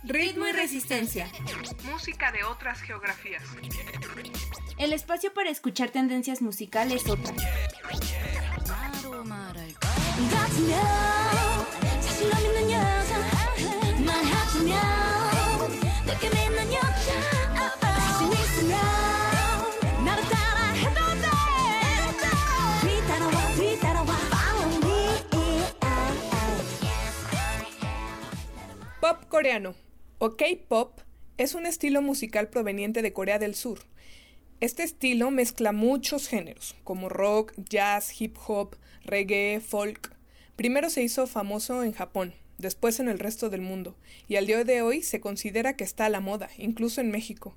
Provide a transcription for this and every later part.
Ritmo y resistencia. Música de otras geografías. El espacio para escuchar tendencias musicales otras. Pop coreano, o K-pop, es un estilo musical proveniente de Corea del Sur. Este estilo mezcla muchos géneros, como rock, jazz, hip hop, reggae, folk. Primero se hizo famoso en Japón, después en el resto del mundo, y al día de hoy se considera que está a la moda, incluso en México.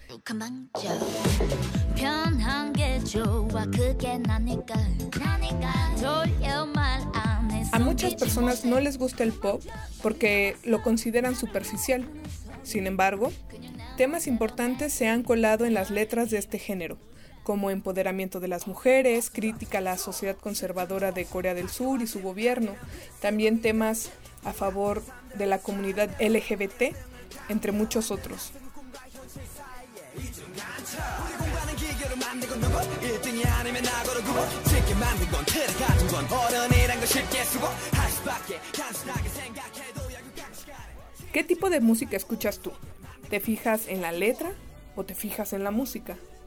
A muchas personas no les gusta el pop porque lo consideran superficial. Sin embargo, temas importantes se han colado en las letras de este género, como empoderamiento de las mujeres, crítica a la sociedad conservadora de Corea del Sur y su gobierno, también temas a favor de la comunidad LGBT, entre muchos otros. ¿Qué tipo de música escuchas tú? ¿Te fijas en la letra o te fijas en la música?